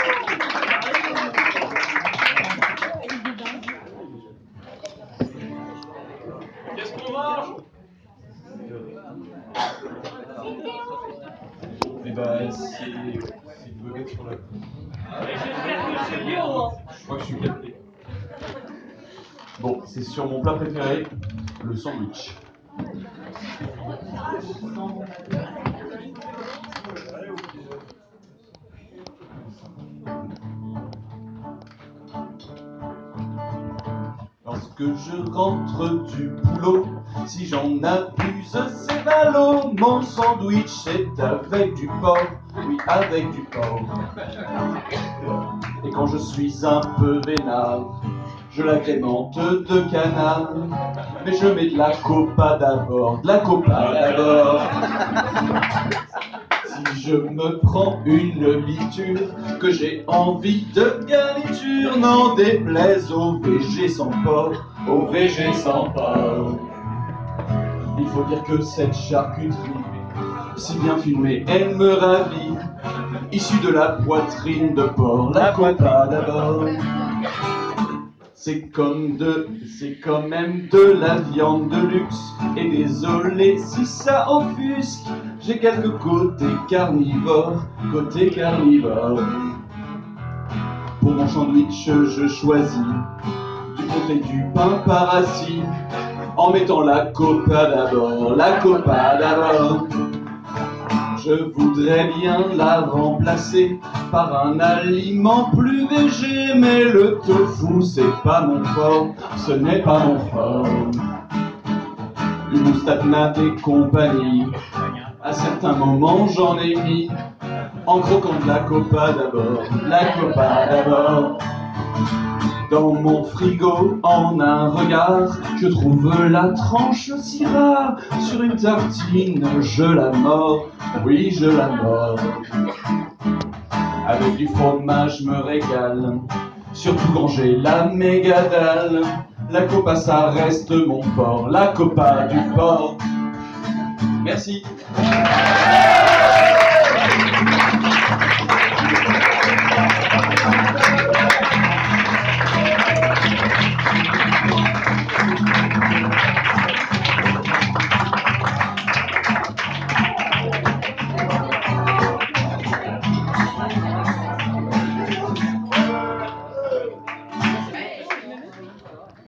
Qu'est-ce qu'on mange? Eh ben, c'est une bebête sur la peau. J'espère que c'est bio, hein. Je crois que je suis capté. Bon, c'est sur mon plat préféré, le sandwich. Lorsque je rentre du boulot, si j'en abuse, c'est ballot. Mon sandwich, c'est avec du porc, oui, avec du porc. Et quand je suis un peu vénard, je l'agrémente de canard. Mais je mets de la copa d'abord, de la copa d'abord. Si je me prends une liture, que j'ai envie de garniture, n'en déplaise au VG sans porc, au VG sans porc. Il faut dire que cette charcuterie, si bien filmée, elle me ravit. Issue de la poitrine de porc, la copa d'abord. C'est quand même de la viande de luxe. Et désolé si ça offusque, j'ai quelques côtés carnivores, côté carnivore. Pour mon sandwich, je choisis du côté du pain par-assis, en mettant la copa d'abord, la copa d'abord. Je voudrais bien la remplacer par un aliment plus végé, mais le tofu, c'est pas mon fort, ce n'est pas mon fort. Une moustache et compagnie, à certains moments j'en ai mis, en croquant de la copa d'abord, la copa d'abord. Dans mon frigo, en un regard, je trouve la tranche si rare. Sur une tartine, je la mords, oui, je la mords. Avec du fromage, je me régale, surtout quand j'ai la méga dalle. La copa, ça reste mon fort, la copa du fort. Merci.